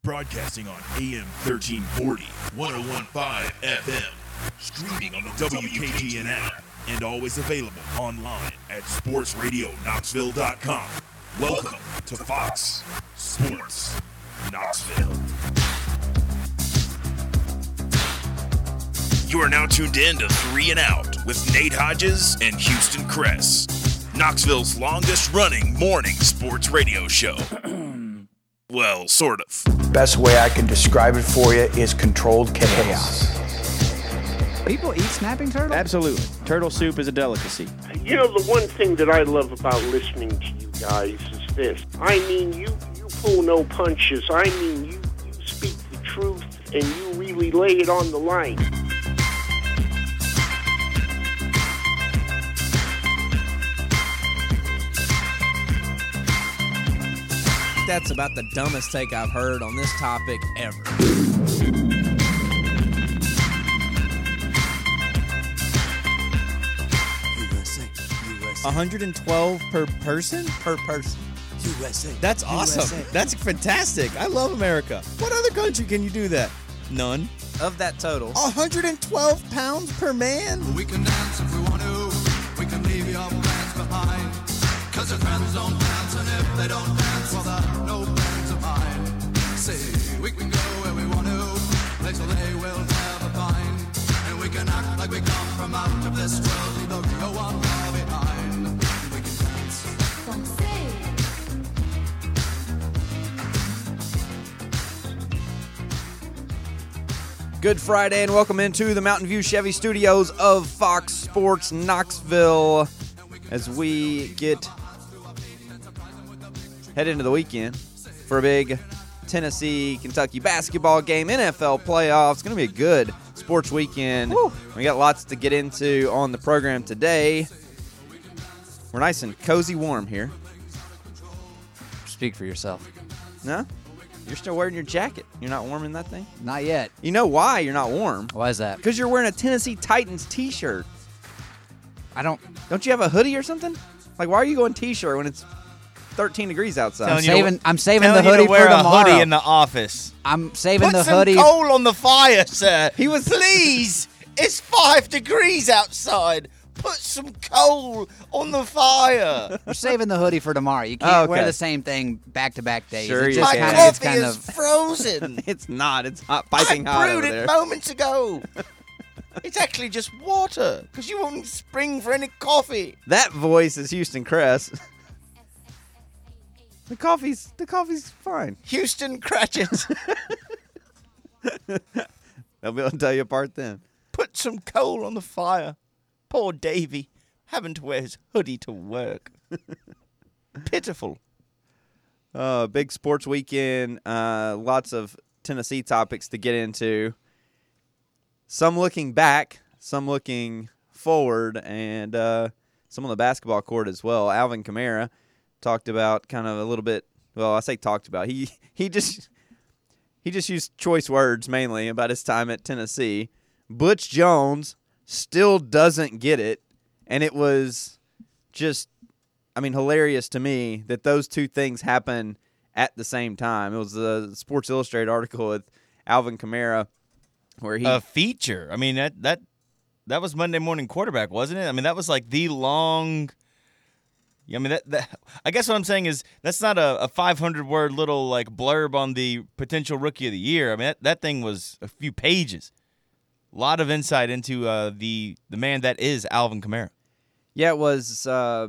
Broadcasting on AM 1340, 101.5 FM. Streaming on the WKGN app. And always available online at sportsradioknoxville.com. Welcome to Fox Sports Knoxville. You are now tuned in to 3 and Out with Nate Hodges and Houston Kress, Knoxville's longest-running morning sports radio show. Well, sort of. Best way I can describe it for you is controlled chaos. People eat snapping turtle? Absolutely. Turtle soup is a delicacy. You know, the one thing that I love about listening to you guys is this. I mean, you pull no punches. I mean, you speak the truth and you really lay it on the line. That's about the dumbest take I've heard on this topic ever. USA. 112 per person? Per person. USA. That's awesome. USA. That's fantastic. I love America. What other country can you do that? None. Of that total. 112 pounds per man? We can dance if we want to. We can leave your plans behind. Cause your friends don't dance, and if they don't dance, well, they're no friends of mine. See, we can go where we want to, place where they will never find. And we can act like we come from out of this world, leave the real one far behind. And we can dance. Good Friday, and welcome into the Mountain View Chevy Studios of Fox Sports Knoxville as we head into the weekend for a big Tennessee-Kentucky basketball game, NFL playoffs. It's going to be a good sports weekend. Woo. We got lots to get into on the program today. We're nice and cozy warm here. Speak for yourself. No? You're still wearing your jacket. You're not warm in that thing? Not yet. You know why you're not warm? Why is that? Because you're wearing a Tennessee Titans t-shirt. Don't you have a hoodie or something? Like, why are you going t-shirt when it's 13 degrees outside? I'm saving the hoodie for tomorrow. Wear a hoodie in the office. I'm saving the Put hoodie. some coal on the fire, sir. Please. It's 5 degrees outside. Put some coal on the fire. We're saving the hoodie for tomorrow. You can't wear the same thing back-to-back days. Sure, It you just can. kinda- it's Coffee kind is of frozen. It's not. It's hot, piping hot I over brewed there. it moments ago. It's actually just water, because you won't spring for any coffee. That voice is Houston Kress. The coffee's fine. Houston Cratchit. They'll be able to tell you apart then. Put some coal on the fire. Poor Davy, having to wear his hoodie to work. Pitiful. Big sports weekend. Lots of Tennessee topics to get into. Some looking back, some looking forward, and some on the basketball court as well. Alvin Kamara talked about kind of a little bit. Well, I say talked about. He just used choice words mainly about his time at Tennessee. Butch Jones still doesn't get it, and it was just, hilarious to me that those two things happen at the same time. It was a Sports Illustrated article with Alvin Kamara where he a feature. That was Monday Morning Quarterback, wasn't it? That was like the long. I guess what I'm saying is that's not a 500-word little like blurb on the potential Rookie of the Year. That thing was a few pages. A lot of insight into the man that is Alvin Kamara. Yeah, it was. I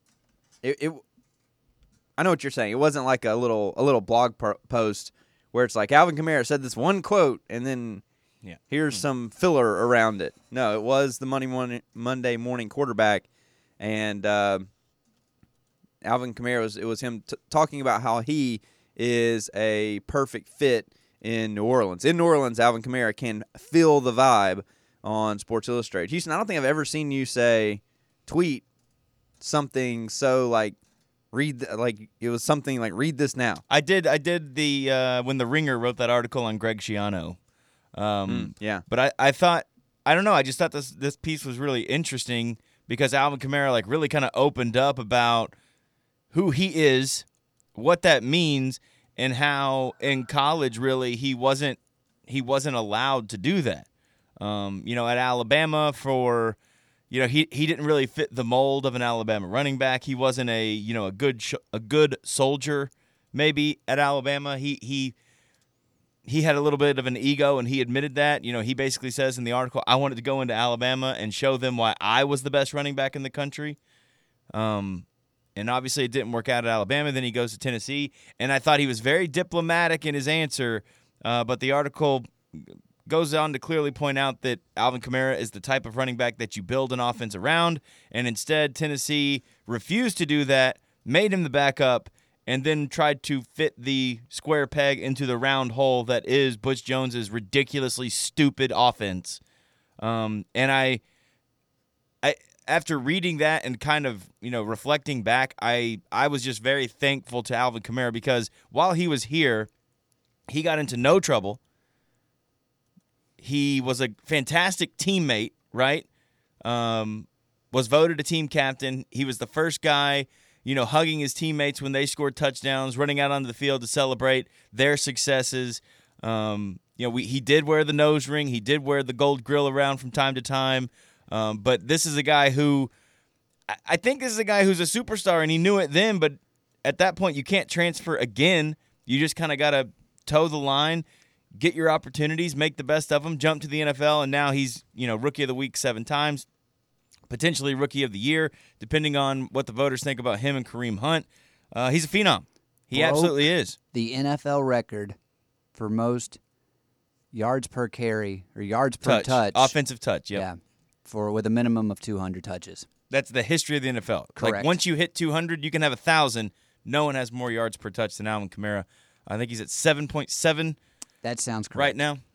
know what you're saying. It wasn't like a little blog post where it's like Alvin Kamara said this one quote and then here's some filler around it. No, it was the Monday Morning Quarterback, and Alvin Kamara it was him talking about how he is a perfect fit in New Orleans. In New Orleans, Alvin Kamara can feel the vibe on Sports Illustrated. Houston, I don't think I've ever seen you tweet something so read this now. I did the when the Ringer wrote that article on Greg Schiano. But I thought, I don't know, I just thought this piece was really interesting because Alvin Kamara really kind of opened up about who he is, what that means, and how in college really he wasn't allowed to do that. At Alabama he didn't really fit the mold of an Alabama running back. He wasn't a good soldier maybe at Alabama. He had a little bit of an ego, and he admitted that. He basically says in the article, I wanted to go into Alabama and show them why I was the best running back in the country. And obviously it didn't work out at Alabama. Then he goes to Tennessee, and I thought he was very diplomatic in his answer, but the article goes on to clearly point out that Alvin Kamara is the type of running back that you build an offense around, and instead Tennessee refused to do that, made him the backup, and then tried to fit the square peg into the round hole that is Butch Jones's ridiculously stupid offense. And I after reading that and kind of, reflecting back, I was just very thankful to Alvin Kamara because while he was here, he got into no trouble. He was a fantastic teammate, right? Was voted a team captain. He was the first guy, hugging his teammates when they scored touchdowns, running out onto the field to celebrate their successes. He did wear the nose ring. He did wear the gold grill around from time to time. But this is a guy who I think this is a guy who's a superstar, and he knew it then, but at that point you can't transfer again. You just kind of got to toe the line, get your opportunities, make the best of them, jump to the NFL, and now he's, Rookie of the Week 7 times, potentially Rookie of the Year, depending on what the voters think about him and Kareem Hunt. He's a phenom. He absolutely is. The NFL record for most yards per carry or yards per touch. Offensive touch, yep. Yeah. With a minimum of 200 touches. That's the history of the NFL. Correct. Like once you hit 200, you can have 1,000. No one has more yards per touch than Alvin Kamara. I think he's at 7.7. That sounds correct. Right now.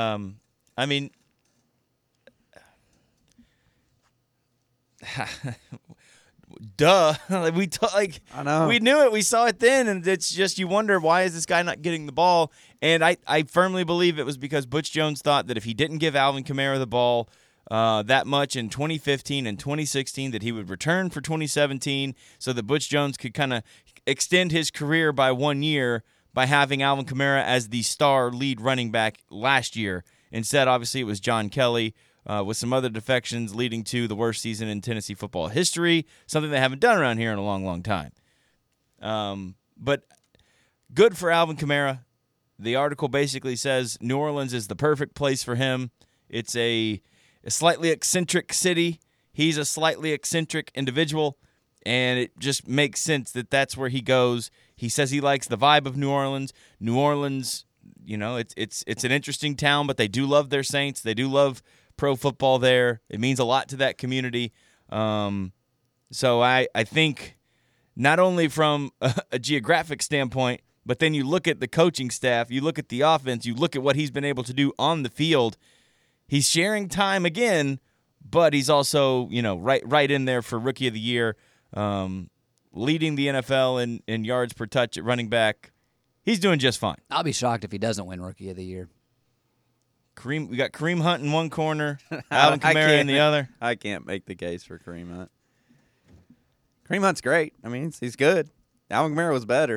Duh. I know. We knew it. We saw it then, and it's just you wonder, why is this guy not getting the ball? And I firmly believe it was because Butch Jones thought that if he didn't give Alvin Kamara the ball that much in 2015 and 2016, that he would return for 2017 so that Butch Jones could kind of extend his career by 1 year by having Alvin Kamara as the star lead running back last year. Instead, obviously, it was John Kelly with some other defections leading to the worst season in Tennessee football history, something they haven't done around here in a long, long time. But good for Alvin Kamara. The article basically says New Orleans is the perfect place for him. It's a slightly eccentric city. He's a slightly eccentric individual, and it just makes sense that that's where he goes. He says he likes the vibe of New Orleans. New Orleans, it's an interesting town, but they do love their Saints. They do love pro football there. It means a lot to that community. So I think not only from a geographic standpoint, but then you look at the coaching staff, you look at the offense, you look at what he's been able to do on the field. He's sharing time again, but he's also, right in there for Rookie of the Year, leading the NFL in yards per touch at running back. He's doing just fine. I'll be shocked if he doesn't win Rookie of the Year. We got Kareem Hunt in one corner, Alvin Kamara in the other. I can't make the case for Kareem Hunt. Kareem Hunt's great. I mean, he's good. Alvin Kamara was better.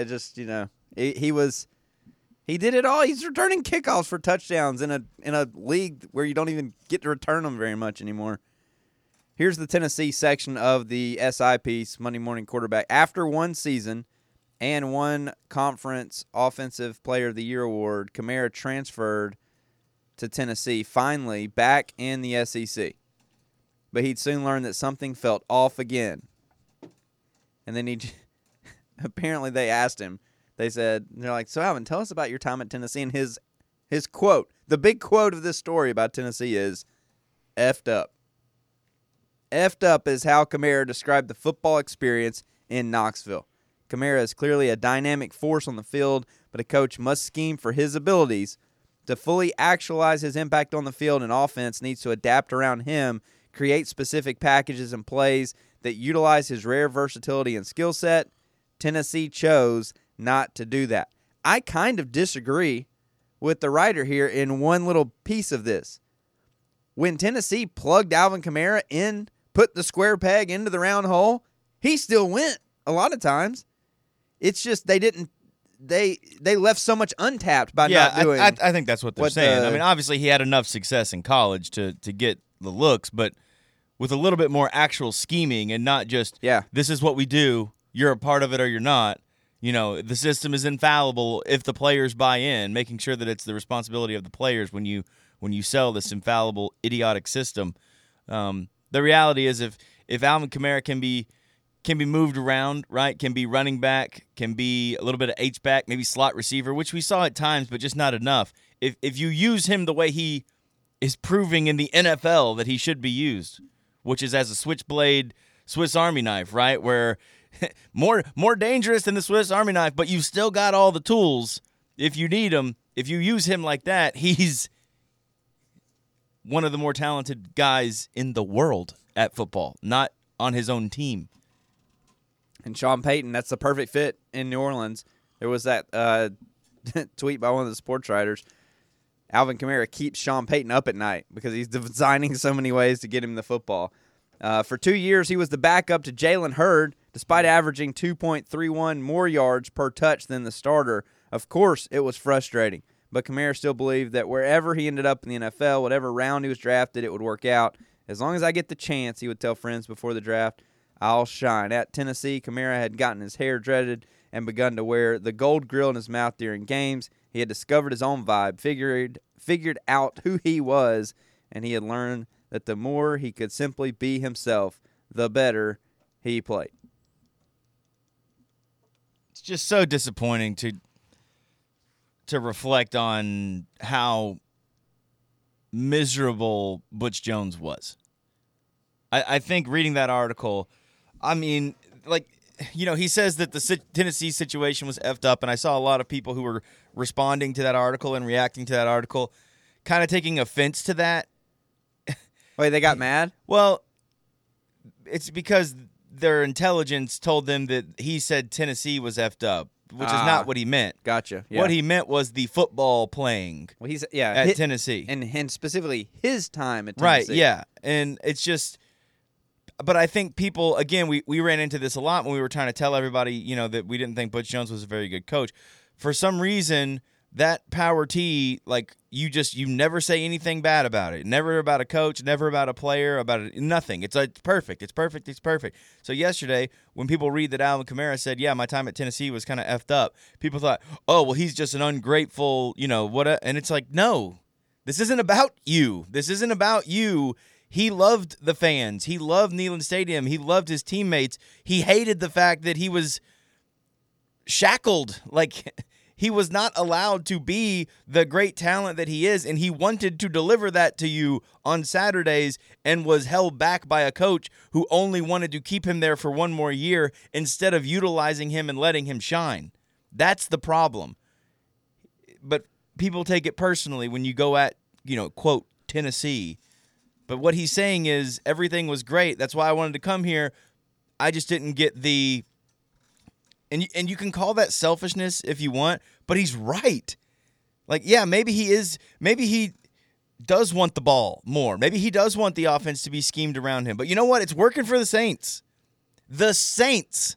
He did it all. He's returning kickoffs for touchdowns in a league where you don't even get to return them very much anymore. Here's the Tennessee section of the SI piece, Monday Morning Quarterback. After one season and one conference Offensive Player of the Year award, Kamara transferred to Tennessee, finally back in the SEC. But he'd soon learn that something felt off again. And then apparently they asked him, they're like, so Alvin, tell us about your time at Tennessee. And his quote, the big quote of this story about Tennessee is, effed up. Effed up is how Kamara described the football experience in Knoxville. Kamara is clearly a dynamic force on the field, but a coach must scheme for his abilities. To fully actualize his impact on the field, an offense needs to adapt around him, create specific packages and plays that utilize his rare versatility and skill set. Tennessee chose not to do that. I kind of disagree with the writer here in one little piece of this. When Tennessee plugged Alvin Kamara in, put the square peg into the round hole, he still went a lot of times. It's just they didn't they left so much untapped by Yeah, not doing. I think that's what they're what saying. the- I mean, obviously he had enough success in college to get the looks, but with a little bit more actual scheming and not just, this is what we do, you're a part of it or you're not. You know, the system is infallible if the players buy in, making sure that it's the responsibility of the players when you sell this infallible, idiotic system. The reality is if Alvin Kamara can be moved around, right, can be running back, can be a little bit of H-back, maybe slot receiver, which we saw at times, but just not enough. If you use him the way he is proving in the NFL that he should be used, which is as a switchblade Swiss Army knife, right, where more dangerous than the Swiss Army knife, but you've still got all the tools if you need them. If you use him like that, he's one of the more talented guys in the world at football, not on his own team. And Sean Payton, that's the perfect fit in New Orleans. There was that tweet by one of the sports writers. Alvin Kamara keeps Sean Payton up at night because he's designing so many ways to get him the football. For 2 years, he was the backup to Jalen Hurd, despite averaging 2.31 more yards per touch than the starter. Of course, it was frustrating, but Kamara still believed that wherever he ended up in the NFL, whatever round he was drafted, it would work out. As long as I get the chance, he would tell friends before the draft, I'll shine. At Tennessee, Kamara had gotten his hair dreaded and begun to wear the gold grill in his mouth during games. He had discovered his own vibe, figured out who he was, and he had learned that the more he could simply be himself, the better he played. It's just so disappointing to reflect on how miserable Butch Jones was. I think reading that article, I mean, like, you know, he says that the Tennessee situation was effed up, and I saw a lot of people who were responding to that article and reacting to that article kind of taking offense to that. Wait, they got mad? Well, it's because their intelligence told them that he said Tennessee was effed up, which is not what he meant. Gotcha. Yeah. What he meant was the football playing Well, he's at Tennessee. And specifically his time at Tennessee. Right, yeah. And it's just – but I think people – again, we ran into this a lot when we were trying to tell everybody, you know, that we didn't think Butch Jones was a very good coach. For some reason – that power T, like, you never say anything bad about it. Never about a coach, never about a player, about it, nothing. It's perfect. It's perfect. It's perfect. So yesterday, when people read that Alvin Kamara said, yeah, my time at Tennessee was kind of effed up, people thought, oh, well, he's just an ungrateful, you know, what? And it's like, no, this isn't about you. This isn't about you. He loved the fans. He loved Neyland Stadium. He loved his teammates. He hated the fact that he was shackled, like – he was not allowed to be the great talent that he is, and he wanted to deliver that to you on Saturdays and was held back by a coach who only wanted to keep him there for one more year instead of utilizing him and letting him shine. That's the problem. But people take it personally when you go at, you know, quote, Tennessee. But what he's saying is everything was great. That's why I wanted to come here. I just didn't get the... And you can call that selfishness if you want, but he's right. Like, yeah, maybe he does want the ball more. Maybe he does want the offense to be schemed around him. But you know what? It's working for the Saints. The Saints.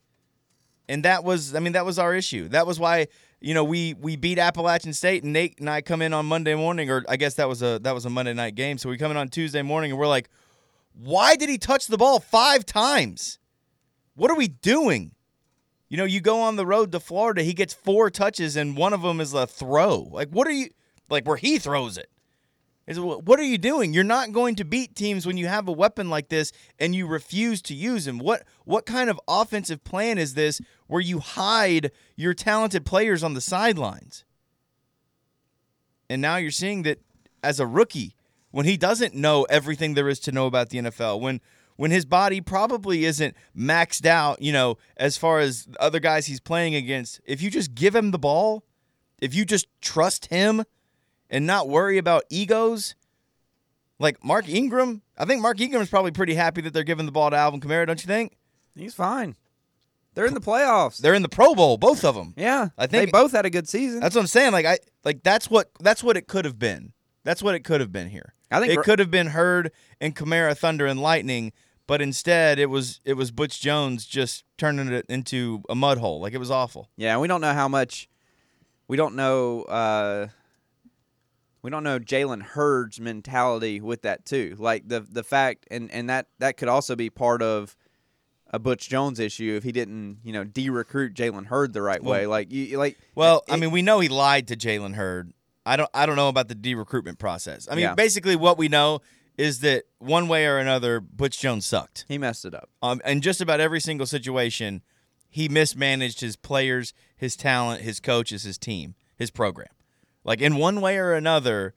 And that was our issue. That was why, you know, we beat Appalachian State, and Nate and I come in on Monday morning, or I guess that was a Monday night game. So we come in on Tuesday morning, and we're like, why did he touch the ball 5 times? What are we doing? You know, you go on the road to Florida, he gets 4 touches, and one of them is a throw. Like, what are you – like, where he throws it. What are you doing? You're not going to beat teams when you have a weapon like this and you refuse to use him. What kind of offensive plan is this where you hide your talented players on the sidelines? And now you're seeing that as a rookie, when he doesn't know everything there is to know about the NFL, when his body probably isn't maxed out, you know, as far as other guys he's playing against, if you just give him the ball, if you just trust him and not worry about egos, like Mark Ingram, I think Mark Ingram is probably pretty happy that they're giving the ball to Alvin Kamara, don't you think? He's fine. They're in the playoffs. They're in the Pro Bowl, both of them. Yeah, I think they both had a good season. That's what I'm saying. That's what it could have been. That's what it could have been here. I think it could have been Hurd and Kamara, Thunder and Lightning. But instead, it was Butch Jones just turning it into a mud hole. Like, it was awful. Yeah, and we don't know how much. We don't know. We don't know Jalen Hurd's mentality with that too. Like the fact, and that could also be part of a Butch Jones issue if he didn't, de-recruit Jalen Hurd the right way. I mean, we know he lied to Jalen Hurd. I don't know about the de-recruitment process. I mean, basically what we know is that one way or another, Butch Jones sucked. He messed it up. In just about every single situation, he mismanaged his players, his talent, his coaches, his team, his program. Like, in one way or another,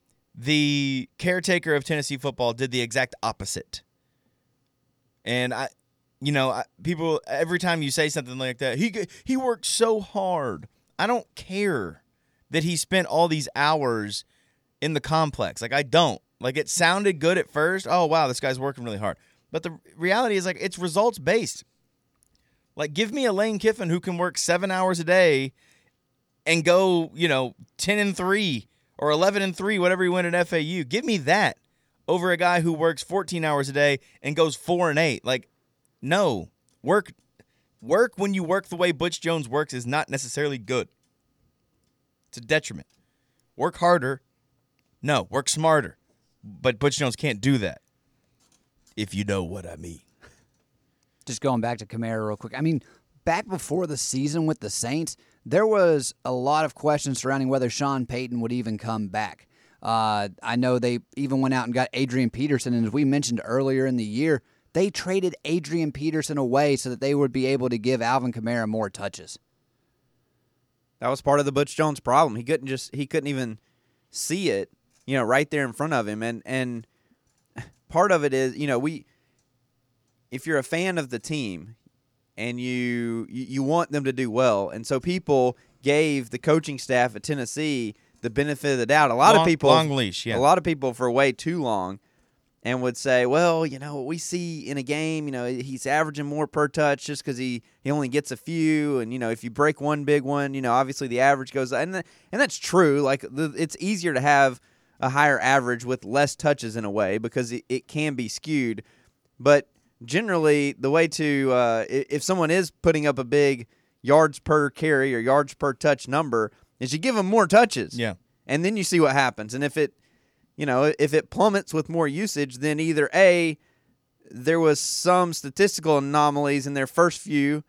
the caretaker of Tennessee football did the exact opposite. And people, every time you say something like that, he worked so hard. I don't care that he spent all these hours in the complex. Like, I don't. Like, it sounded good at first. Oh, wow, this guy's working really hard. But the reality is, like, it's results-based. Like, give me a Lane Kiffin who can work 7 hours a day and go, 10-3 or 11-3, whatever he went at FAU. Give me that over a guy who works 14 hours a day and goes 4-8. Like, no. Work when you work the way Butch Jones works is not necessarily good. It's a detriment. Work harder. No, work smarter. But Butch Jones can't do that, if you know what I mean. Just going back to Kamara real quick. I mean, back before the season with the Saints, there was a lot of questions surrounding whether Sean Payton would even come back. I know they even went out and got Adrian Peterson, and as we mentioned earlier in the year, they traded Adrian Peterson away so that they would be able to give Alvin Kamara more touches. That was part of the Butch Jones problem. He couldn't even see it, right there in front of him. And part of it is, if you're a fan of the team and you want them to do well, and so people gave the coaching staff at Tennessee the benefit of the doubt. A lot of people for way too long, and would say, well, what we see in a game, he's averaging more per touch just because he only gets a few, and if you break one big one, obviously the average goes up, and that's true. Like it's easier to have a higher average with less touches in a way because it can be skewed, but generally the way to if someone is putting up a big yards per carry or yards per touch number is you give them more touches, and then you see what happens, and if it plummets with more usage, then either A, there was some statistical anomalies in their first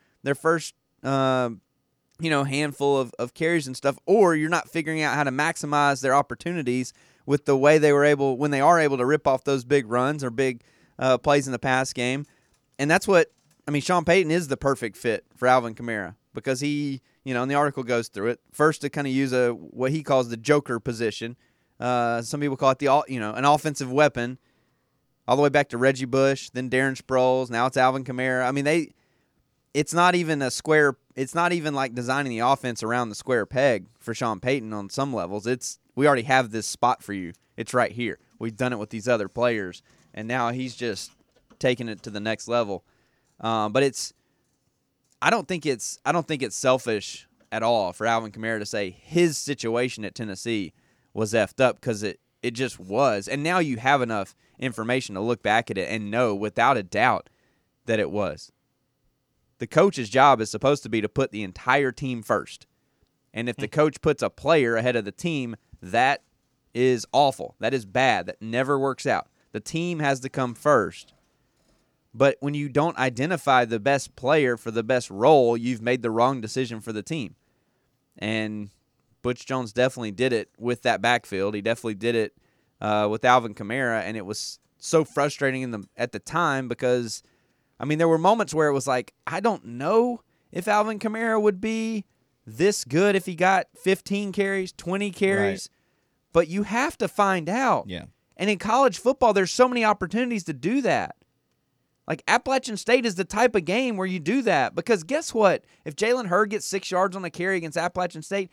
handful of carries and stuff, or you're not figuring out how to maximize their opportunities with the way when they are able to rip off those big runs or big plays in the pass game. And that's Sean Payton is the perfect fit for Alvin Kamara because he, and the article goes through it, first to kind of use what he calls the joker position. Some people call it an offensive weapon, all the way back to Reggie Bush, then Darren Sproles. Now it's Alvin Kamara. I mean, it's not even a square. It's not even like designing the offense around the square peg for Sean Payton on some levels. We already have this spot for you. It's right here. We've done it with these other players, and now he's just taking it to the next level. But I don't think it's selfish at all for Alvin Kamara to say his situation at Tennessee was effed up because it just was. And now you have enough information to look back at it and know without a doubt that it was. The coach's job is supposed to be to put the entire team first. And if the coach puts a player ahead of the team, that is awful. That is bad. That never works out. The team has to come first. But when you don't identify the best player for the best role, you've made the wrong decision for the team. And Butch Jones definitely did it with that backfield. He definitely did it with Alvin Kamara, and it was so frustrating at the time because, there were moments where it was like, I don't know if Alvin Kamara would be this good if he got 15 carries, 20 carries, but you have to find out. Yeah. And in college football, there's so many opportunities to do that. Like Appalachian State is the type of game where you do that because guess what? If Jalen Hurd gets 6 yards on a carry against Appalachian State,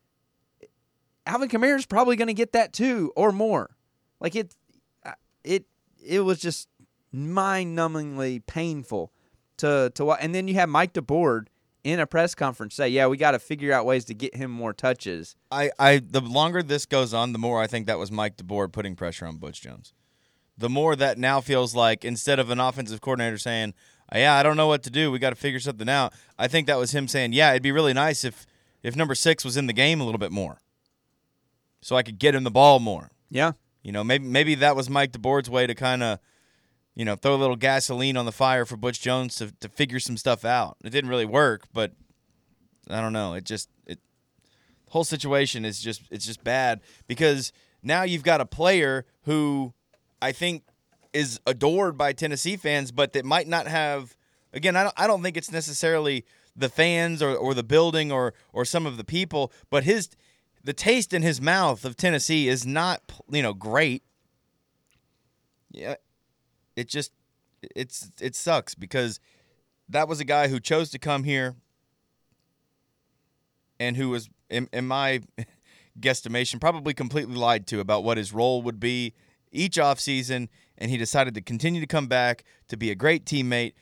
Alvin Kamara is probably going to get that too or more. Like it was just mind-numbingly painful to watch. And then you have Mike DeBoard in a press conference say, "Yeah, we got to figure out ways to get him more touches." The longer this goes on, the more I think that was Mike DeBoard putting pressure on Butch Jones. the more that now feels like instead of an offensive coordinator saying, yeah, I don't know what to do, we got to figure something out, I think that was him saying, yeah, it'd be really nice if number 6 was in the game a little bit more so I could get him the ball more. Yeah. Maybe that was Mike DeBoer's way to kind of, throw a little gasoline on the fire for Butch Jones to figure some stuff out. It didn't really work, but I don't know. The whole situation is just bad because now you've got a player who I think is adored by Tennessee fans, but that might not have. Again, I don't think it's necessarily the fans or the building or some of the people, but the taste in his mouth of Tennessee is not great. Yeah. It sucks because that was a guy who chose to come here and who was, in my guesstimation, probably completely lied to about what his role would be each offseason, and he decided to continue to come back to be a great teammate,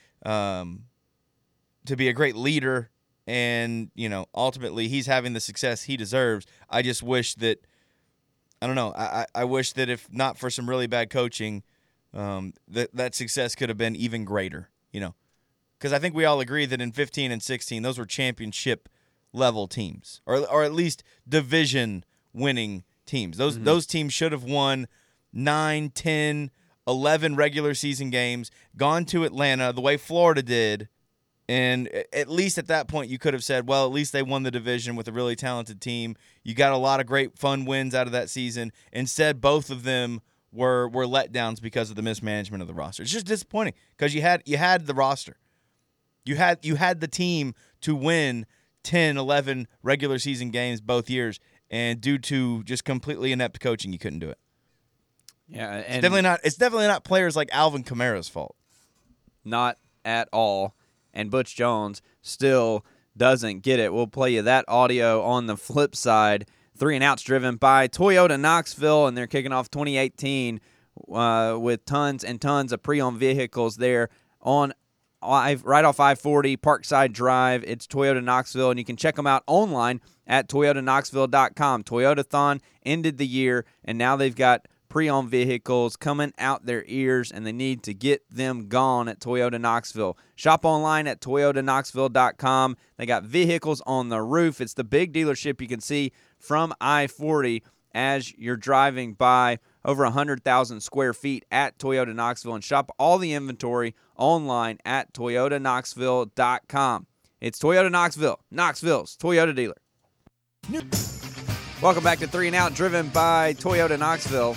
to be a great leader, and, ultimately he's having the success he deserves. I just wish that, I don't know, I wish that if not for some really bad coaching, that success could have been even greater, because I think we all agree that in 15 and 16, those were championship level teams, or at least division winning teams. Those teams should have won 9, 10, 11 regular season games, gone to Atlanta the way Florida did, and at least at that point you could have said, well, at least they won the division with a really talented team. You got a lot of great fun wins out of that season. Instead, both of them were letdowns because of the mismanagement of the roster. It's just disappointing because you had the roster. You had the team to win 10, 11 regular season games both years, and due to just completely inept coaching, you couldn't do it. Yeah, and it's definitely not players like Alvin Kamara's fault. Not at all. And Butch Jones still doesn't get it. We'll play you that audio on the flip side. 3 and Outs driven by Toyota Knoxville, and they're kicking off 2018 with tons and tons of pre-owned vehicles there on right off I-40, Parkside Drive. It's Toyota Knoxville, and you can check them out online at toyotaknoxville.com. Toyotathon ended the year, and now they've got pre-owned vehicles coming out their ears, and they need to get them gone at Toyota Knoxville. Shop online at toyotaknoxville.com. They got vehicles on the roof. It's the big dealership you can see from I-40 as you're driving by. Over 100,000 square feet at Toyota Knoxville, and shop all the inventory online at toyotaknoxville.com. It's Toyota Knoxville, Knoxville's Toyota dealer. Welcome back to 3 and Out, driven by Toyota Knoxville.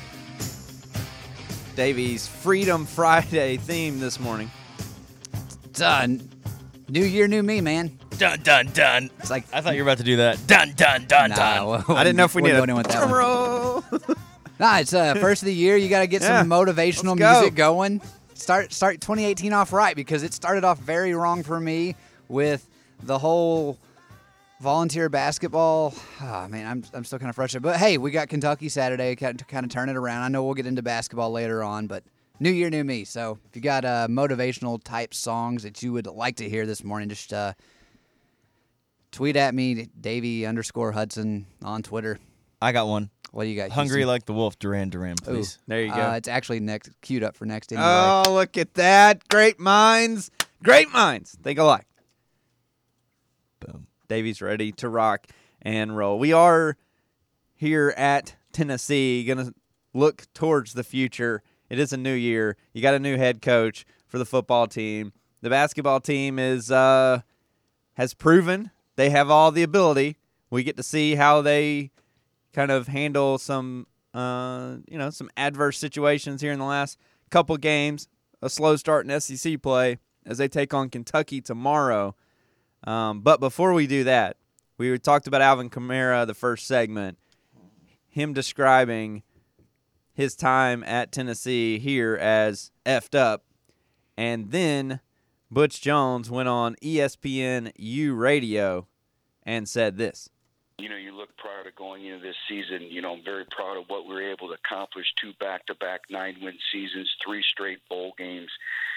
Davies' Freedom Friday theme this morning. Done. New year, new me, man. Dun, dun, dun. It's like I thought you were about to do that. Dun, dun, dun, dun. Well, I didn't know if we needed a drum roll. Nah, it's first of the year. You got to get some motivational music going. Start 2018 off right, because it started off very wrong for me with the whole volunteer basketball. Oh, man, I'm still kind of frustrated. But hey, we got Kentucky Saturday to kind of turn it around. I know we'll get into basketball later on, but new year, new me. So if you got motivational type songs that you would like to hear this morning, just tweet at me, Davey_Hudson on Twitter. I got one. What do you got? Hungry Houston? Like the Wolf, Duran Duran, please. Ooh, there you go. It's actually queued up for next anyway. Oh, look at that. Great minds. Great minds. Think alike. Boom. Davey's ready to rock and roll. We are here at Tennessee going to look towards the future. It is a new year. You got a new head coach for the football team. The basketball team has proven they have all the ability. We get to see how they kind of handle some adverse situations here in the last couple games. A slow start in SEC play as they take on Kentucky tomorrow. But before we do that, we talked about Alvin Kamara the first segment, him describing his time at Tennessee here as effed up. And then Butch Jones went on ESPNU radio and said this. You know, you look prior to going into this season, I'm very proud of what we were able to accomplish. 2 back-to-back 9-win seasons, 3 straight bowl games.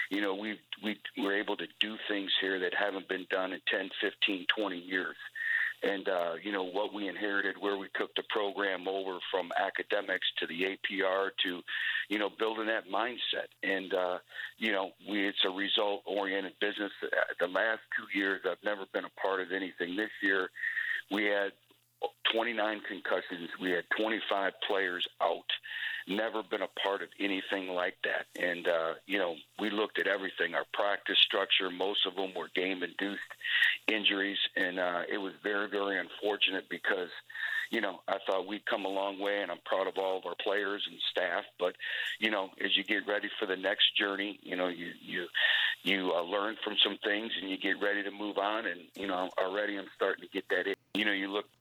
We were able to do things here that haven't been done in 10, 15, 20 years. and what we inherited, where we took the program over from academics to the APR to, building that mindset. And, it's a result-oriented business. The last 2 years, I've never been a part of anything. This year, we had 29 concussions. We had 25 players out. Never been a part of anything like that. And, we looked at everything, our practice structure. Most of them were game-induced injuries. And it was very, very unfortunate because, I thought we'd come a long way, and I'm proud of all of our players and staff. But, as you get ready for the next journey, you learn from some things and you get ready to move on. And, already I'm starting to get that in. You look.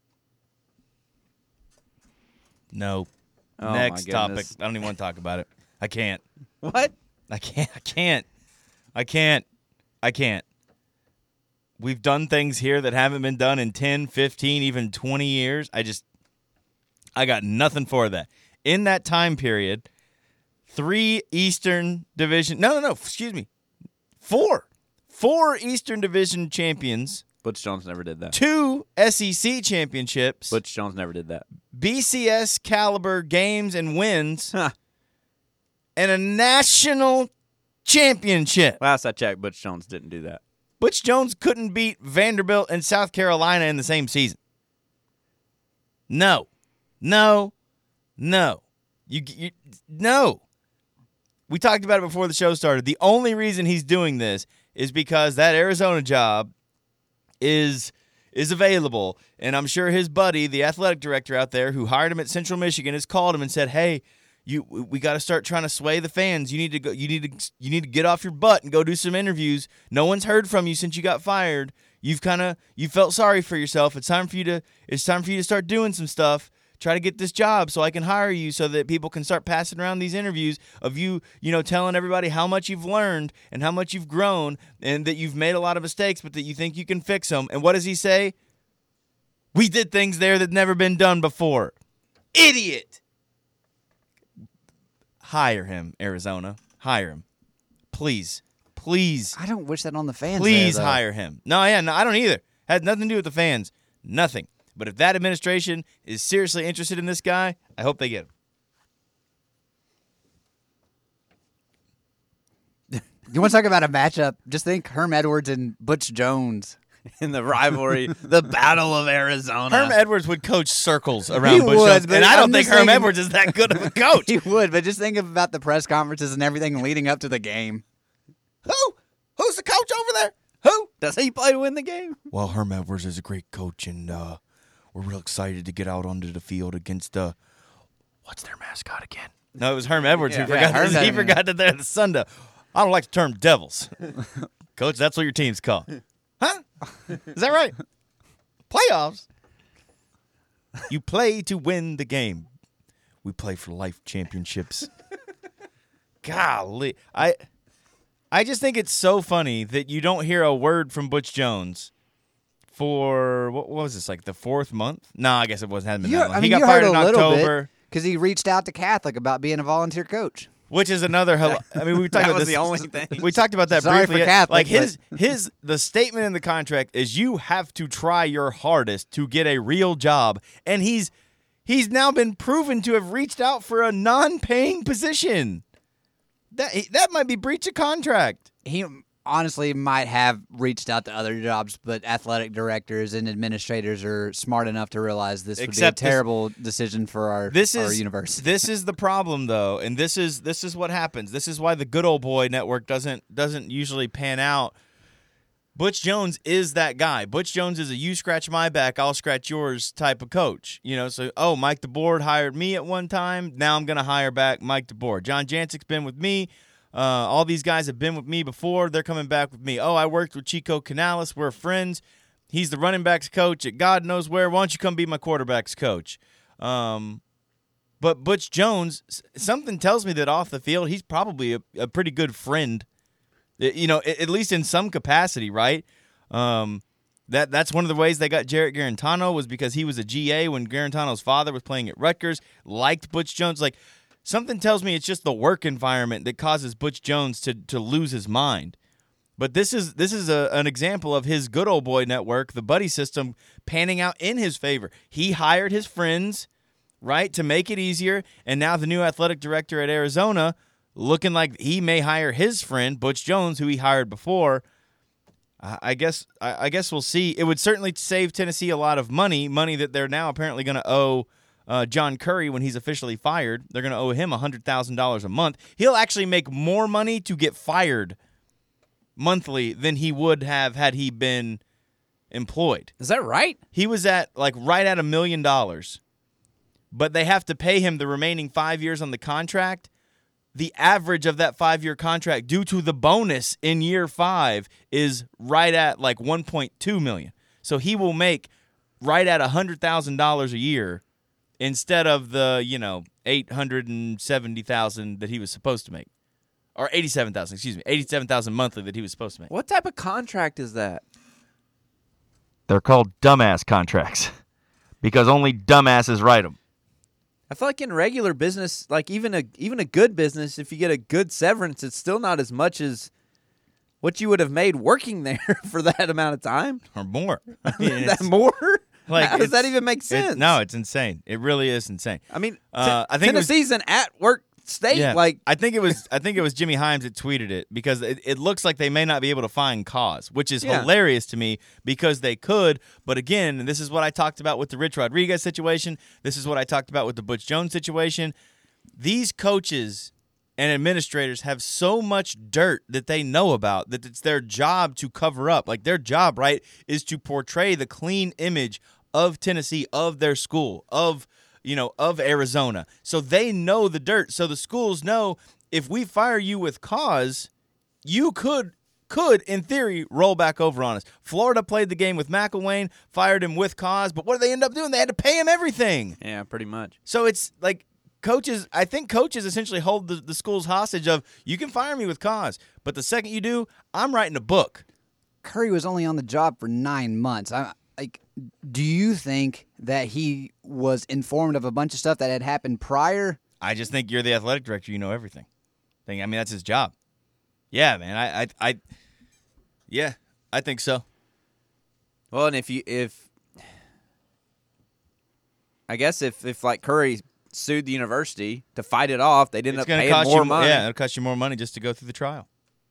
No. Oh, Next my topic. goodness. I don't even want to talk about it. I can't. What? I can't. We've done things here that haven't been done in 10, 15, even 20 years. I got nothing for that. In that time period, 3 Eastern Division. Excuse me. 4 Eastern Division champions. Butch Jones never did that. 2 SEC championships. Butch Jones never did that. BCS caliber games and wins. Huh. And a national championship. Last I checked, Butch Jones didn't do that. Butch Jones couldn't beat Vanderbilt and South Carolina in the same season. No. No. We talked about it before the show started. The only reason he's doing this is because that Arizona job is available. And I'm sure his buddy, the athletic director out there who hired him at Central Michigan, has called him and said, "Hey, we got to start trying to sway the fans. You need to get off your butt and go do some interviews. No one's heard from you since you got fired. You felt sorry for yourself. It's time for you to start doing some stuff. Try to get this job so I can hire you so that people can start passing around these interviews of you, telling everybody how much you've learned and how much you've grown and that you've made a lot of mistakes, but that you think you can fix them." And what does he say? "We did things there that never been done before." Idiot. Hire him, Arizona. Hire him. Please. I don't wish that on the fans. Please there, though. hire him. No, I don't either. Had nothing to do with the fans. Nothing. But if that administration is seriously interested in this guy, I hope they get him. You want to talk about a matchup? Just think Herm Edwards and Butch Jones. In the rivalry, the Battle of Arizona. Herm Edwards would coach circles around Butch would, Jones, but and I don't I'm think just Herm thinking- Edwards is that good of a coach. He would, but just think about the press conferences and everything leading up to the game. Who's the coach over there? Who? Does he play to win the game? Well, Herm Edwards is a great coach, and we're real excited to get out onto the field against what's their mascot again? No, it was Herm Edwards. He forgot that they're the Sunday. I don't like the term devils. Coach, that's what your team's called. Huh? Is that right? Playoffs? You play to win the game. We play for life championships. Golly. I just think it's so funny that you don't hear a word from Butch Jones for, what was this, like the 4th month? No, I guess it hadn't been that long. He got fired in October. Because he reached out to Catholic about being a volunteer coach. Which is another. We talked about was this. the only thing. We talked about that Sorry briefly. for Catholic, Like the statement in the contract is you have to try your hardest to get a real job, and he's now been proven to have reached out for a non-paying position. That might be breach of contract. He honestly might have reached out to other jobs, but athletic directors and administrators are smart enough to realize this would be a terrible decision for our university. This is the problem, though, and this is what happens. This is why the Good Old Boy Network doesn't usually pan out. Butch Jones is that guy. Butch Jones is a you scratch my back, I'll scratch yours type of coach. So Mike DeBoer hired me at one time. Now I'm going to hire back Mike DeBoer. John Jancic's been with me. All these guys have been with me before. They're coming back with me. I worked with Chico Canales. We're friends. He's the running backs coach at God knows where. Why don't you come be my quarterbacks coach? But Butch Jones, something tells me that off the field, he's probably a pretty good friend. At least in some capacity, right? That's one of the ways they got Jarrett Garantano was because he was a GA when Garantano's father was playing at Rutgers, liked Butch Jones. Like, something tells me it's just the work environment that causes Butch Jones to lose his mind. But this is an example of his good old boy network, the buddy system, panning out in his favor. He hired his friends, right, to make it easier, and now the new athletic director at Arizona looking like he may hire his friend, Butch Jones, who he hired before. I guess we'll see. It would certainly save Tennessee a lot of money that they're now apparently going to owe John Curry when he's officially fired. They're going to owe him $100,000 a month. He'll actually make more money to get fired monthly than he would have had he been employed. Is that right? He was at right at $1 million, but they have to pay him the remaining 5 years on the contract. The average of that 5-year contract due to the bonus in year 5 is right at like $1.2 million. So he will make right at $100,000 a year instead of the, $870,000 that he was supposed to make. Or $87,000 monthly that he was supposed to make. What type of contract is that? They're called dumbass contracts because only dumbasses write them. I feel like in regular business, like even a good business, if you get a good severance, it's still not as much as what you would have made working there for that amount of time. Or more. I mean, that more? Like, how does that even make sense? No, it's insane. It really is insane. I mean, I think Tennessee's an at-work state. Yeah, like I think it was Jimmy Himes that tweeted it because it looks like they may not be able to find cause, which is hilarious to me because they could. But again, and this is what I talked about with the Rich Rodriguez situation. This is what I talked about with the Butch Jones situation. These coaches and administrators have so much dirt that they know about that it's their job to cover up. Like their job, right, is to portray the clean image of Tennessee, of their school, of Arizona. So they know the dirt. So the schools know if we fire you with cause, you could in theory roll back over on us. Florida played the game with McElwain, fired him with cause, but what did they end up doing? They had to pay him everything. Yeah, pretty much. So it's like I think coaches essentially hold the schools hostage of, you can fire me with cause, but the second you do, I'm writing a book. Curry was only on the job for 9 months. Do you think that he was informed of a bunch of stuff that had happened prior? I just think you're the athletic director. You know everything. I mean, that's his job. Yeah, man. I think so. Well, and if like Curry sued the university to fight it off, they'd end up paying more money. Yeah, it'll cost you more money just to go through the trial.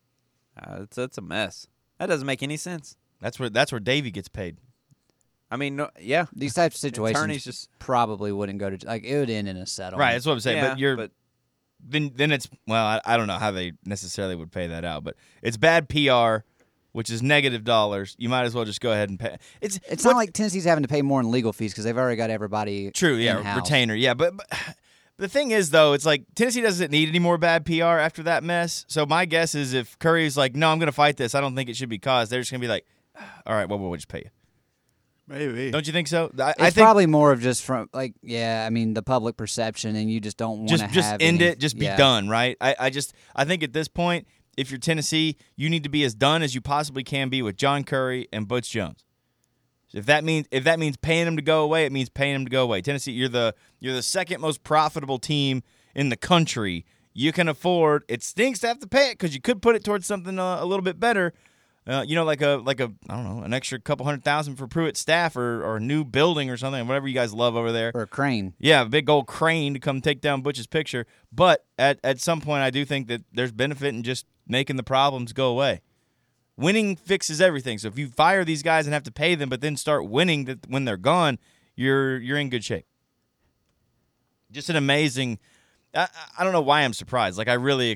It's a mess. That doesn't make any sense. That's where Davey gets paid. I mean, no, yeah. These types of situations attorneys just probably wouldn't go to it would end in a settlement. Right, that's what I'm saying. Yeah, but then it's I don't know how they necessarily would pay that out, but it's bad PR, which is negative dollars. You might as well just go ahead and pay. It's not like Tennessee's having to pay more in legal fees because they've already got everybody. True, yeah, in-house. Retainer, yeah, but the thing is, though, it's like Tennessee doesn't need any more bad PR after that mess. So my guess is if Curry's like, no, I'm going to fight this, I don't think it should be cause, they're just going to be like, all right, well, we'll just pay you. Maybe. Don't you think so? I It's think probably more of just from the public perception, and you just don't want to just end it, just be done, right? I think at this point, if you're Tennessee, you need to be as done as you possibly can be with John Curry and Butch Jones. If that means paying them to go away, it means paying them to go away. Tennessee, you're the second most profitable team in the country. You can afford. It stinks to have to pay it because you could put it towards something a little bit better. Like a I don't know, an extra couple $100,000 for Pruitt staff or a new building or something, whatever you guys love over there. Or a crane. Yeah, a big old crane to come take down Butch's picture. But at some point, I do think that there's benefit in just making the problems go away. Winning fixes everything. So if you fire these guys and have to pay them, but then start winning when they're gone, you're in good shape. Just an amazing. I don't know why I'm surprised. Like I really.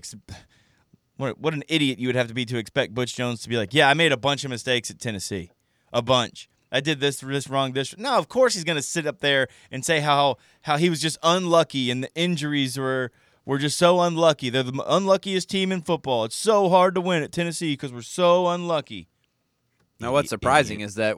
What an idiot you would have to be to expect Butch Jones to be like, yeah, I made a bunch of mistakes at Tennessee. A bunch. I did this wrong, this. No, of course he's going to sit up there and say how he was just unlucky and the injuries were just so unlucky. They're the unluckiest team in football. It's so hard to win at Tennessee because we're so unlucky. Now, what's surprising is that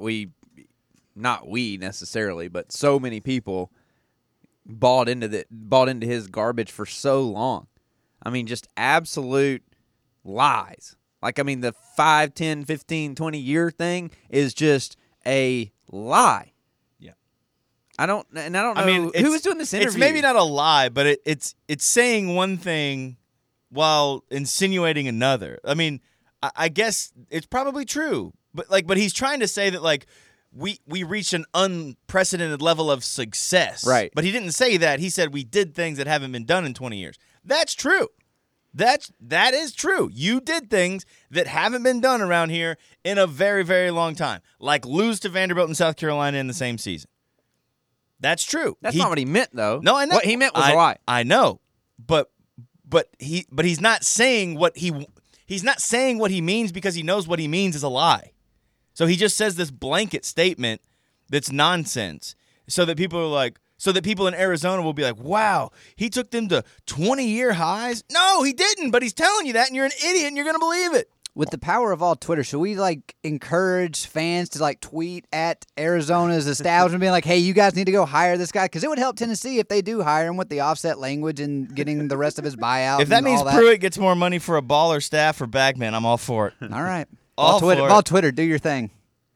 not we necessarily, but so many people bought into his garbage for so long. I mean, just absolute lies. Like, I mean, the 5, 10, 15, 20-year thing is just a lie. Yeah. I don't know who was doing this interview. It's maybe not a lie, but it's saying one thing while insinuating another. I mean, I guess it's probably true. But he's trying to say that like we reached an unprecedented level of success. Right. But he didn't say that. He said we did things that haven't been done in 20 years. That's true. That is true. You did things that haven't been done around here in a very, very long time, like lose to Vanderbilt and South Carolina in the same season. That's true. That's not what he meant, though. No, I know. What he meant was right. I know, but he's not saying what he's not saying what he means because he knows what he means is a lie. So he just says this blanket statement that's nonsense, so that people in Arizona will be like, "Wow, he took them to 20-year highs." No, he didn't, but he's telling you that, and you're an idiot, and you're going to believe it. With the power of all Twitter, should we encourage fans to tweet at Arizona's establishment, being like, "Hey, you guys need to go hire this guy," because it would help Tennessee if they do hire him with the offset language and getting the rest of his buyout. If that and means all that. Pruitt gets more money for a baller staff or bagman, I'm all for it. All right, All for it. All Twitter, do your thing.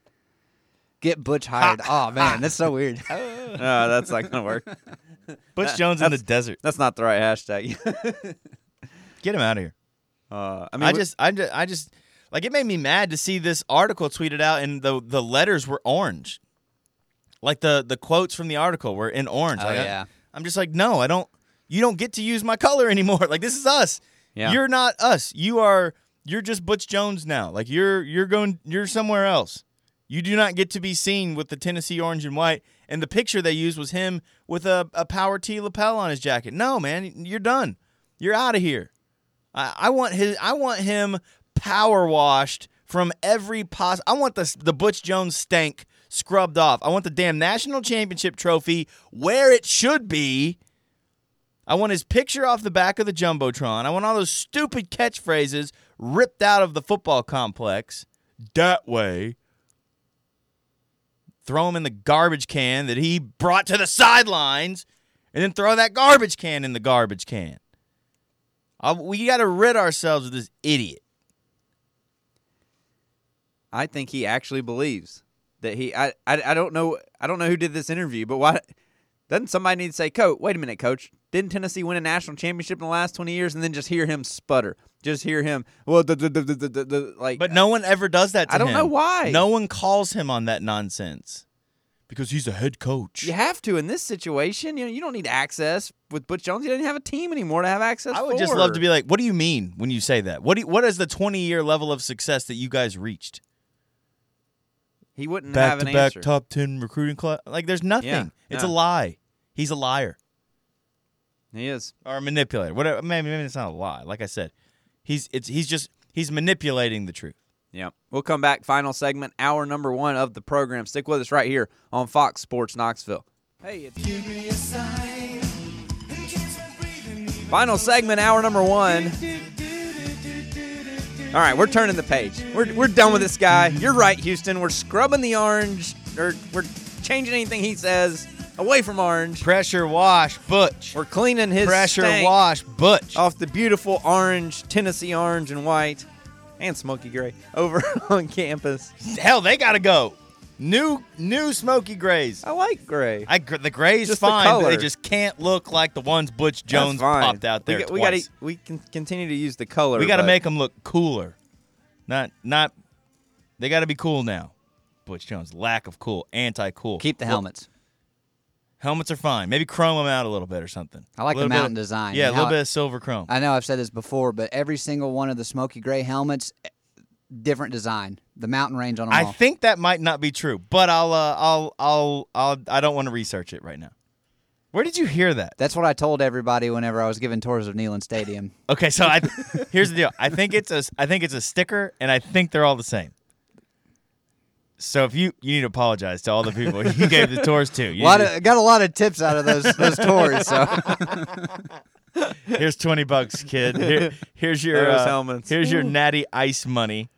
Get Butch hired. Oh man, that's so weird. No, that's not gonna work. Butch Jones in the desert. That's not the right hashtag. Get him out of here. I just it made me mad to see this article tweeted out and the letters were orange. Like the quotes from the article were in orange. Oh, yeah. I'm just like, no, you don't get to use my color anymore. Like, this is us. Yeah. You're not us. You're just Butch Jones now. Like, you're somewhere else. You do not get to be seen with the Tennessee orange and white. And the picture they used was him with a Power T lapel on his jacket. No, man, you're done. You're out of here. I want him power washed from every I want the Butch Jones stank scrubbed off. I want the damn national championship trophy where it should be. I want his picture off the back of the Jumbotron. I want all those stupid catchphrases ripped out of the football complex. That way. Throw him in the garbage can that he brought to the sidelines, and then throw that garbage can in the garbage can. We got to rid ourselves of this idiot. I think he actually believes that he. I don't know. I don't know who did this interview, but why doesn't somebody need to say, "Coach, wait a minute, Coach. Didn't Tennessee win a national championship in the last 20 years?" And then just hear him sputter. Just hear him. Well, like. But no one ever does that to him. I don't know why. No one calls him on that nonsense. Because he's a head coach. You have to in this situation. You don't need access with Butch Jones. He doesn't have a team anymore to have access. I would just love to be like, what do you mean when you say that? What is the 20-year level of success that you guys reached? He wouldn't have an answer. Back-to-back top 10 recruiting class. Like, there's nothing. Yeah, it's a lie. He's a liar. He is. Or a manipulator. Whatever. Maybe it's not a lie. Like I said, he's manipulating the truth. Yeah. We'll come back. Final segment, hour number 1 of the program. Stick with us right here on Fox Sports Knoxville. Hey, final segment, hour number 1. All right, we're turning the page. We're done with this guy. You're right, Houston. We're scrubbing the orange, or we're changing anything he says away from orange. Pressure wash, Butch. We're cleaning his pressure stank wash, Butch, off the beautiful orange, Tennessee orange and white. And smoky gray over on campus. Hell, they got to go. New smoky grays. I like gray. The gray's just fine, the but color. they just can't look like the ones Butch Jones popped out there twice. We can continue to use the color. We got to make them look cooler. Not. They got to be cool now. Butch Jones, lack of cool, anti-cool. Keep the helmets. Helmets are fine. Maybe chrome them out a little bit or something. I like the mountain design. Yeah, a little bit of silver chrome. I know I've said this before, but every single one of the smoky gray helmets, different design. The mountain range on them all. I think that might not be true, but I don't want to research it right now. Where did you hear that? That's what I told everybody whenever I was giving tours of Neyland Stadium. Okay, so here's the deal. I think it's a sticker, and I think they're all the same. So if you need to apologize to all the people you gave the tours to. Got a lot of tips out of those tours. So here's $20, kid. Here's your helmets. Here's your natty ice money.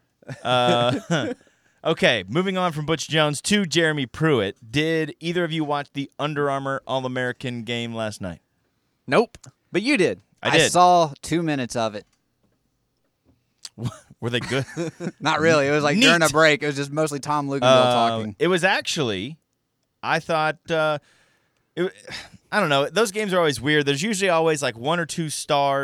Okay, moving on from Butch Jones to Jeremy Pruitt. Did either of you watch the Under Armour All-American game last night? Nope, but you did. I did. I saw 2 minutes of it. Were they good? Not really. It was like during a break. It was just mostly Tom Luganville talking. It was actually, I thought, I don't know. Those games are always weird. There's usually always like 1 or 2 stars.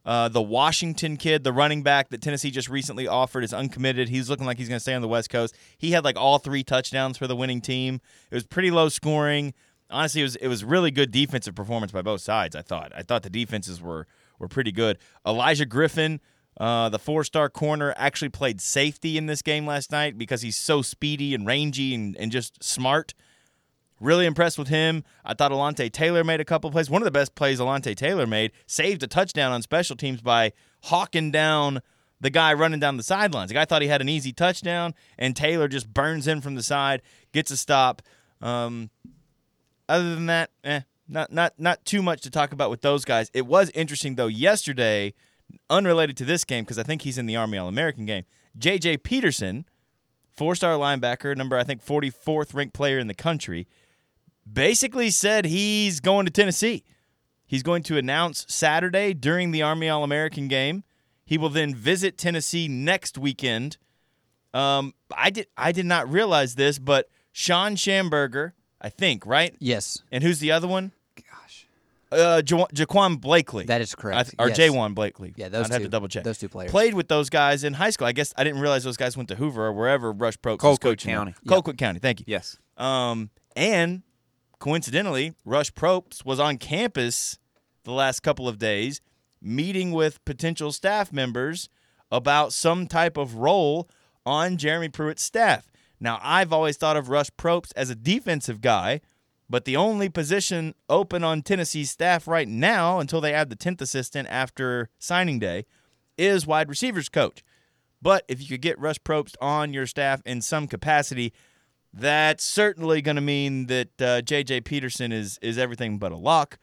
The Washington kid, the running back that Tennessee just recently offered, is uncommitted. He's looking like he's going to stay on the West Coast. He had like all 3 touchdowns for the winning team. It was pretty low scoring. Honestly, it was really good defensive performance by both sides, I thought. I thought the defenses were pretty good. Elijah Griffin, the 4-star corner, actually played safety in this game last night because he's so speedy and rangy and just smart. Really impressed with him. I thought Alontae Taylor made a couple plays. One of the best plays Alontae Taylor made, saved a touchdown on special teams by hawking down the guy running down the sidelines. The guy thought he had an easy touchdown, and Taylor just burns in from the side, gets a stop. Other than that, not too much to talk about with those guys. It was interesting, though, yesterday, unrelated to this game, because I think he's in the Army All-American game, J.J. Peterson, 4-star linebacker, number, I think, 44th ranked player in the country, basically said he's going to Tennessee. He's going to announce Saturday during the Army All-American game. He will then visit Tennessee next weekend. I did not realize this, but Sean Schamberger, I think, right? Yes. And who's the other one? Gosh. Jaquan Blakely. That is correct. Or yes. Jaquan Blakely. Yeah, those I'd two. have to double check. Those 2 players. Played with those guys in high school. I guess I didn't realize those guys went to Hoover or wherever Rush Probst was Colquitt coaching. County. Colquitt County, thank you. Yes. And coincidentally, Rush Probst was on campus the last couple of days meeting with potential staff members about some type of role on Jeremy Pruitt's staff. Now, I've always thought of Rush Probst as a defensive guy, but the only position open on Tennessee's staff right now, until they add the 10th assistant after signing day, is wide receivers coach. But if you could get Rush Probst on your staff in some capacity, that's certainly going to mean that J.J. Peterson is everything but a lock.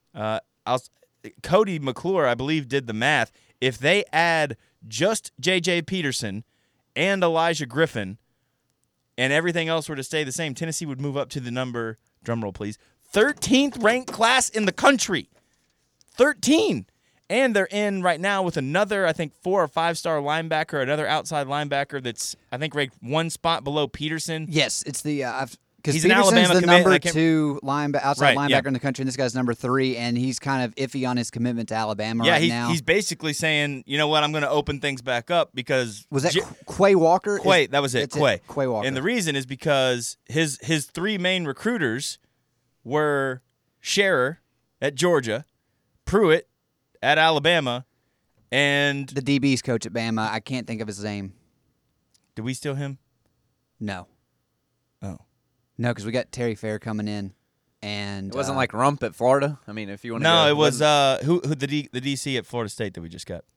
Cody McClure, I believe, did the math. If they add just J.J. Peterson and Elijah Griffin and everything else were to stay the same, Tennessee would move up to the number, drumroll please, 13th ranked class in the country. 13. And they're in right now with another, I think, 4 or 5-star linebacker, another outside linebacker that's, I think, ranked 1 spot below Peterson. Yes, it's the because He's an Peterson's Alabama the commit. number 2 outside Right, linebacker yeah. in the country, and this guy's number 3, and he's kind of iffy on his commitment to Alabama Yeah, right now. he's basically saying, you know what, I'm going to open things back up because Was that Quay Walker? Quay, that was it. Quay. Quay Walker. And the reason is because his 3 main recruiters were Scherer at Georgia, Pruitt at Alabama, and the DB's coach at Bama. I can't think of his name. did we steal him? No. Oh. No, because we got Terry Fair coming in, and It wasn't like Rump at Florida. I mean, if you want to. No, it was who the DC at Florida State that we just got.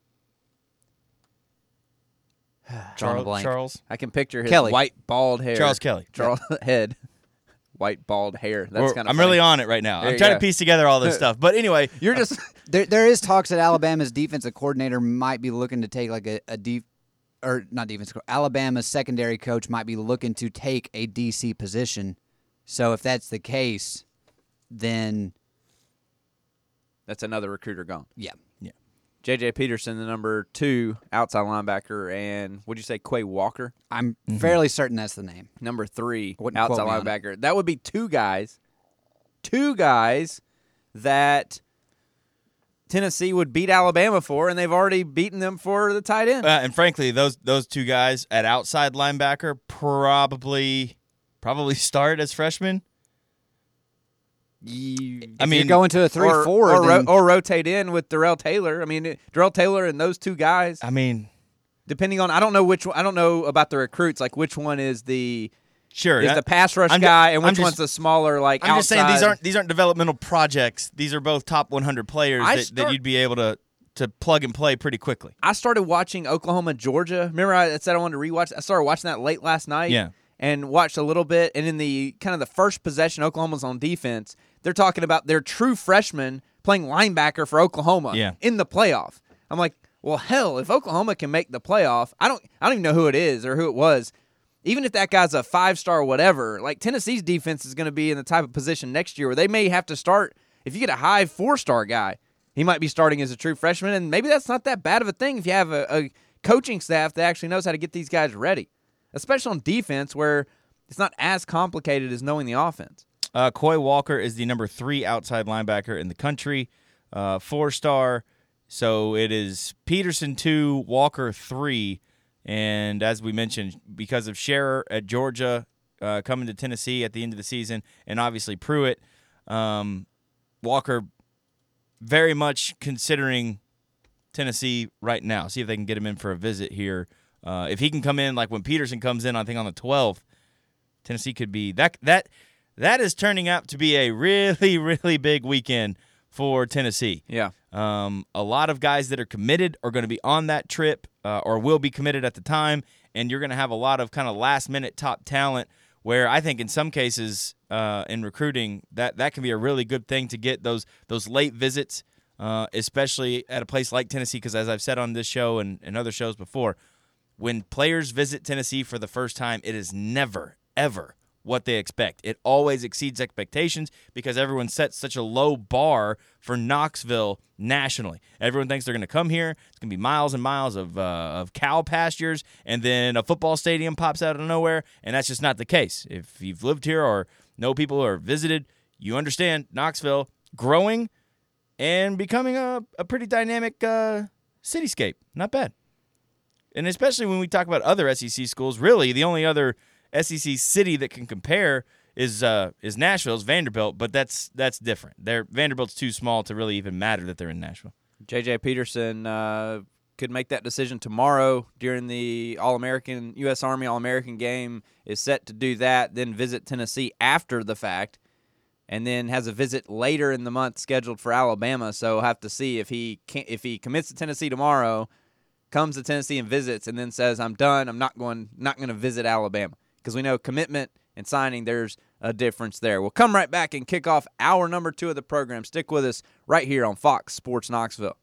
Charles. I can picture his Kelly. white bald hair. Charles Kelly. Charles head. White bald hair. That's kind of. I'm really on it right now. There I'm you trying go. to piece together all this stuff. But anyway, You're just. there is talks that Alabama's defensive coordinator might be looking to take like Alabama's secondary coach might be looking to take a DC position. So if that's the case, then That's another recruiter gone. yeah. J.J. Peterson, the number 2 outside linebacker, and would you say Quay Walker, I'm fairly certain that's the name. number 3 Wouldn't outside quote me on it. linebacker. That would be 2 guys that Tennessee would beat Alabama for, and they've already beaten them for the tight end. and frankly, those 2 guys at outside linebacker probably start as freshmen. If you're going to a 3-4, or rotate in with Darrell Taylor. I mean, Darrell Taylor and those 2 guys. I mean, Depending on, I don't know which one. I don't know about the recruits. Like which one is the sure. the pass rush I'm guy, ju- and I'm which just- one's the smaller like I'm just saying outside? these aren't developmental projects. These are both top 100 players that you'd be able to plug and play pretty quickly. I started watching Oklahoma Georgia. Remember I said I wanted to rewatch. I started watching that late last night. Yeah. And watched a little bit, and in the kind of the first possession, Oklahoma's on defense. They're talking about their true freshman playing linebacker for Oklahoma in the playoff. I'm like, well, hell, if Oklahoma can make the playoff, I don't even know who it is or who it was. Even if that guy's a 5-star or whatever, like Tennessee's defense is going to be in the type of position next year where they may have to start. If you get a high 4-star guy, he might be starting as a true freshman, and maybe that's not that bad of a thing if you have a coaching staff that actually knows how to get these guys ready, especially on defense where it's not as complicated as knowing the offense. Quay Walker is the number 3 outside linebacker in the country, 4-star. So it is Peterson 2, Walker 3, and as we mentioned, because of Scherer at Georgia coming to Tennessee at the end of the season, and obviously Pruitt, Walker very much considering Tennessee right now. See if they can get him in for a visit here. If he can come in like when Peterson comes in, I think on the 12th, Tennessee could be that is turning out to be a really, really big weekend for Tennessee. Yeah. A lot of guys that are committed are going to be on that trip or will be committed at the time, and you're going to have a lot of kind of last-minute top talent where I think in some cases in recruiting that can be a really good thing to get those late visits, especially at a place like Tennessee, because as I've said on this show and other shows before, when players visit Tennessee for the first time, it is never, ever what they expect. It always exceeds expectations because everyone sets such a low bar for Knoxville nationally. Everyone thinks they're going to come here. It's going to be miles and miles of cow pastures, and then a football stadium pops out of nowhere, and that's just not the case. If you've lived here or know people or visited, you understand Knoxville growing and becoming a pretty dynamic cityscape. Not bad. And especially when we talk about other SEC schools, really the only other SEC city that can compare is Nashville's Vanderbilt, but that's different. Vanderbilt's too small to really even matter that they're in Nashville. J.J. Peterson could make that decision tomorrow during the All-American U.S. Army All-American game. Is set to do that, then visit Tennessee after the fact, and then has a visit later in the month scheduled for Alabama. So we'll have to see if he commits to Tennessee tomorrow, comes to Tennessee and visits, and then says, "I'm done. I'm not going to visit Alabama." Because we know commitment and signing, there's a difference there. We'll come right back and kick off hour number 2 of the program. Stick with us right here on Fox Sports Knoxville.